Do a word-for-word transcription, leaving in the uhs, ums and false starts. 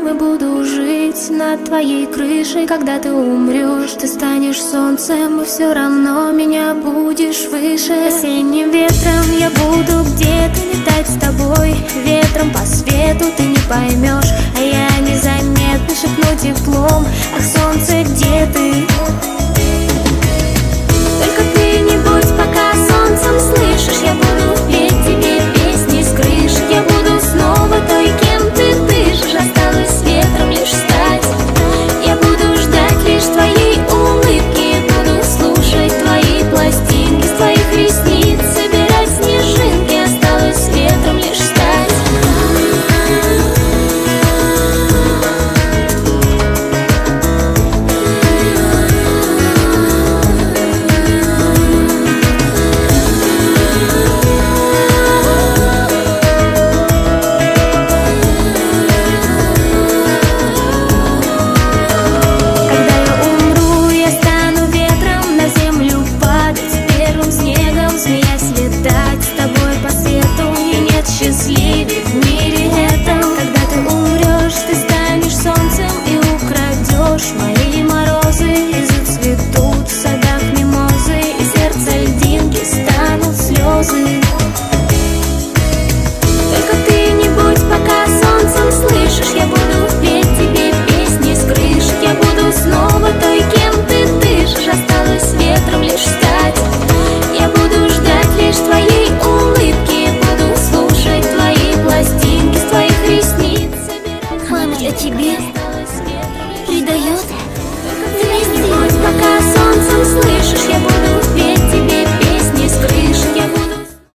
ветром и буду жить над твоей крышей. Когда ты умрешь, ты станешь солнцем, и все равно меня будешь выше. Осенним ветром я буду где-то летать с тобой. Ветром по свету ты не поймешь, а я незаметно шепну теплом: ах, солнце, где ты? Только ты не будь пока солнцем, слышишь? Я буду петь тебе песни с крыш. Я буду снова той, кем ты дышишь. Осталось ветром лишь стать. Я буду ждать лишь твоей улыбки. Буду слушать твои пластинки, с твоих ресниц собирать снежинки. Осталось ветром лишь стать. Счастливым